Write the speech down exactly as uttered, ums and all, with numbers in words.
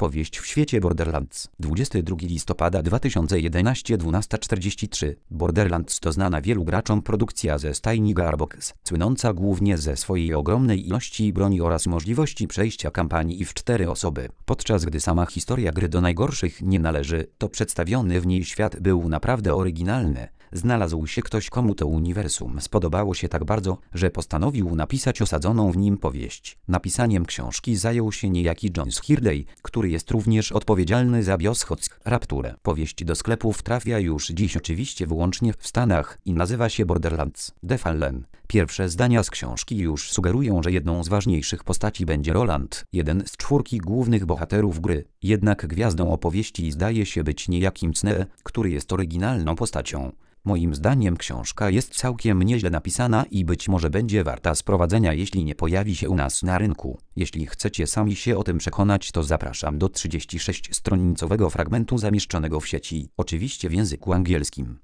Powieść w świecie Borderlands. dwudziestego drugiego listopada dwa tysiące jedenastego, dwunasta czterdzieści trzy. Borderlands to znana wielu graczom produkcja ze stajni Gearbox, słynąca głównie ze swojej ogromnej ilości broni oraz możliwości przejścia kampanii w cztery osoby. Podczas gdy sama historia gry do najgorszych nie należy, to przedstawiony w niej świat był naprawdę oryginalny. Znalazł się ktoś, komu to uniwersum spodobało się tak bardzo, że postanowił napisać osadzoną w nim powieść. Napisaniem książki zajął się niejaki John Hirday, który jest również odpowiedzialny za Bioshocks Rapture. Powieść do sklepów trafia już dziś oczywiście wyłącznie w Stanach i nazywa się Borderlands: The Fallen. Pierwsze zdania z książki już sugerują, że jedną z ważniejszych postaci będzie Roland, jeden z czwórki głównych bohaterów gry. Jednak gwiazdą opowieści zdaje się być niejakim Cnee, który jest oryginalną postacią. Moim zdaniem książka jest całkiem nieźle napisana i być może będzie warta sprowadzenia, jeśli nie pojawi się u nas na rynku. Jeśli chcecie sami się o tym przekonać, to zapraszam do trzydziestoszestostronicowego fragmentu zamieszczonego w sieci, oczywiście w języku angielskim.